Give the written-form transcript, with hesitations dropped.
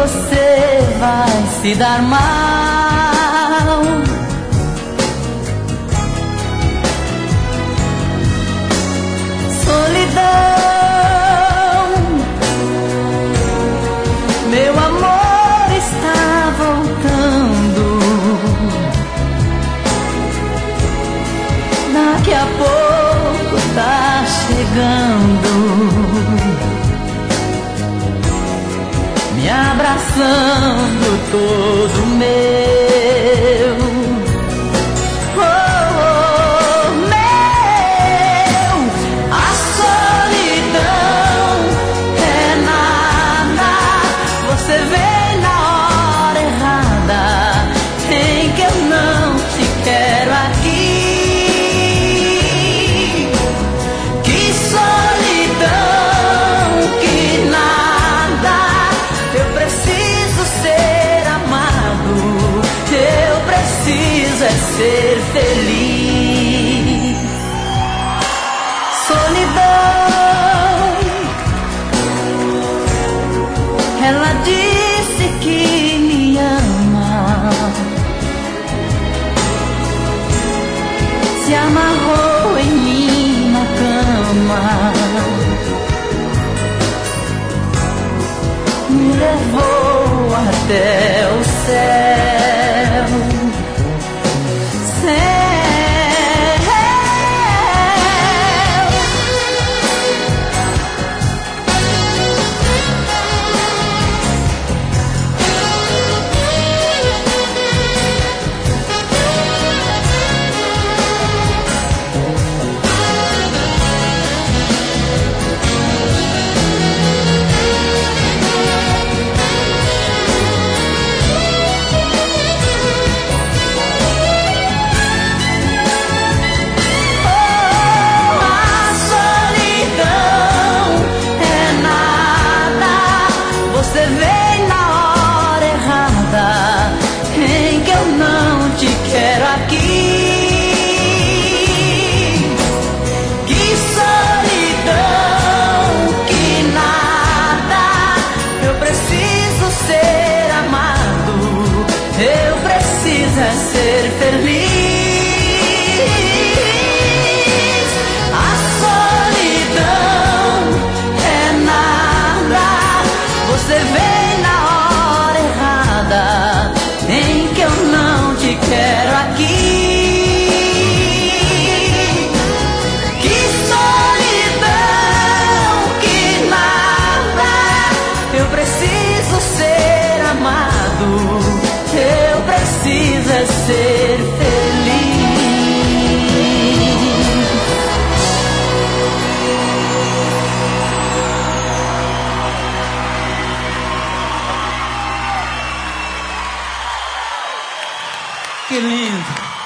você vai se dar mal. Solidão, meu amor está voltando. Daqui a pouco tá chegando, me abraçando todo meu. Oh, oh, meu, a solidão é nada. Você vem na hora errada, em que eu não te quero aqui. Que solidão, que nada. Eu preciso ser amado, eu preciso é ser feliz. Solidão, ela disse que me ama, se amarrou em minha cama, me levou até o céu. Você vem na hora errada, em que eu não te quero aqui. Que solidão, que nada. Eu preciso ser amado, eu preciso é ser feliz. A solidão é nada. Você vem na hora errada, em que eu não te quero aqui. Que solidão, que nada. Eu preciso ser amado, eu preciso é ser feliz. Que lindo!